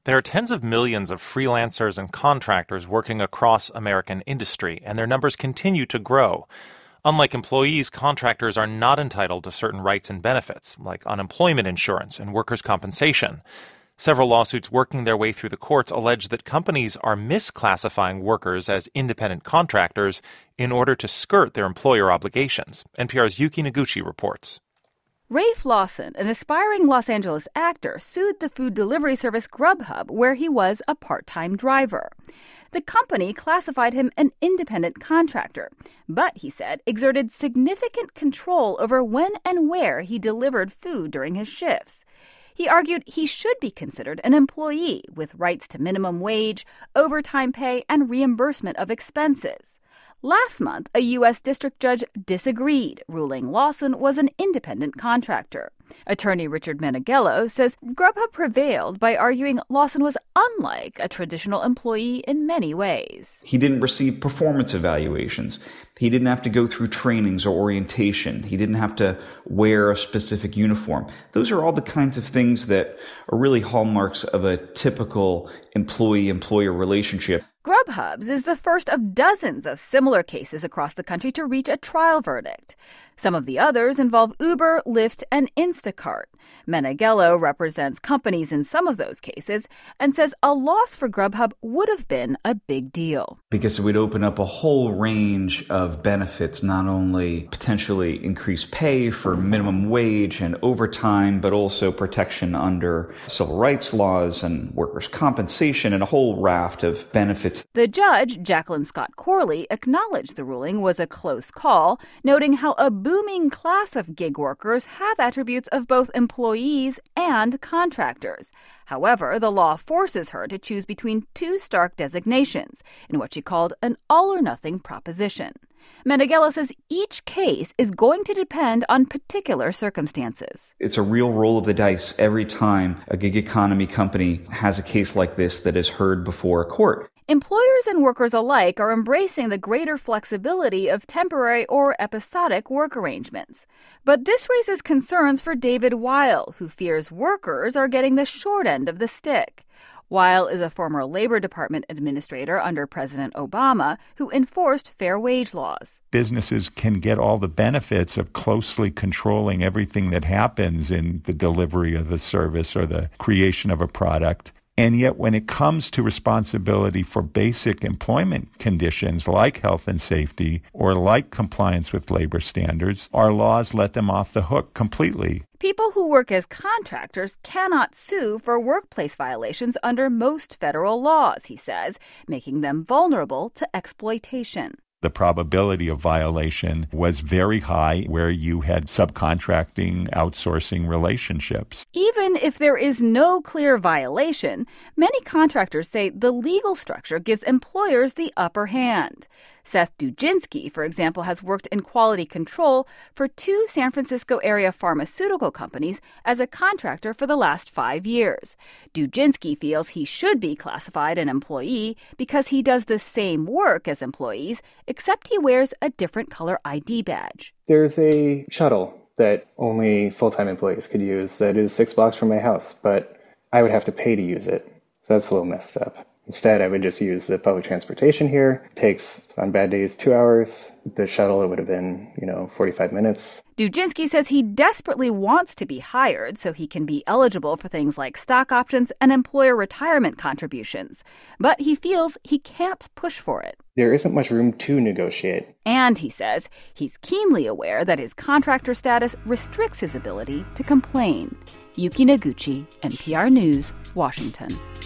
There are tens of millions of freelancers and contractors working across American industry, and their numbers continue to grow. Unlike employees, contractors are not entitled to certain rights and benefits, like unemployment insurance and workers' compensation. Several lawsuits working their way through the courts allege that companies are misclassifying workers as independent contractors in order to skirt their employer obligations. NPR's Yuki Noguchi reports. Rafe Lawson, an aspiring Los Angeles actor, sued the food delivery service Grubhub, where he was a part-time driver. The company classified him an independent contractor, but, he said, exerted significant control over when and where he delivered food during his shifts. He argued he should be considered an employee with rights to minimum wage, overtime pay, and reimbursement of expenses. Last month, a U.S. district judge disagreed, ruling Lawson was an independent contractor. Attorney Richard Meneghello says Grubhub prevailed by arguing Lawson was unlike a traditional employee in many ways. He didn't receive performance evaluations. He didn't have to go through trainings or orientation. He didn't have to wear a specific uniform. Those are all the kinds of things that are really hallmarks of a typical employee-employer relationship. Grubhub's is the first of dozens of similar cases across the country to reach a trial verdict. Some of the others involve Uber, Lyft, and Instacart. Meneghello represents companies in some of those cases and says a loss for Grubhub would have been a big deal. Because it would open up a whole range of benefits, not only potentially increased pay for minimum wage and overtime, but also protection under civil rights laws and workers' compensation and a whole raft of benefits. The judge, Jacqueline Scott Corley, acknowledged the ruling was a close call, noting how a booming class of gig workers have attributes of both employees and contractors. However, the law forces her to choose between two stark designations in what she called an all-or-nothing proposition. Meneghello says each case is going to depend on particular circumstances. It's a real roll of the dice every time a gig economy company has a case like this that is heard before a court. Employers and workers alike are embracing the greater flexibility of temporary or episodic work arrangements. But this raises concerns for David Weil, who fears workers are getting the short end of the stick. Weil is a former Labor Department administrator under President Obama who enforced fair wage laws. Businesses can get all the benefits of closely controlling everything that happens in the delivery of a service or the creation of a product. And yet when it comes to responsibility for basic employment conditions like health and safety or like compliance with labor standards, our laws let them off the hook completely. People who work as contractors cannot sue for workplace violations under most federal laws, he says, making them vulnerable to exploitation. The probability of violation was very high where you had subcontracting, outsourcing relationships. Even if there is no clear violation, many contractors say the legal structure gives employers the upper hand. Seth Dujinski, for example, has worked in quality control for two San Francisco area pharmaceutical companies as a contractor for the last 5 years. Dujinski feels he should be classified an employee because he does the same work as employees, except he wears a different color ID badge. There's a shuttle that only full-time employees could use that is 6 blocks from my house, but I would have to pay to use it. So that's a little messed up. Instead, I would just use the public transportation here. It takes, on bad days, 2 hours. The shuttle, it would have been, 45 minutes. Dujinski says he desperately wants to be hired so he can be eligible for things like stock options and employer retirement contributions. But he feels he can't push for it. There isn't much room to negotiate. And he says he's keenly aware that his contractor status restricts his ability to complain. Yuki Noguchi, NPR News, Washington.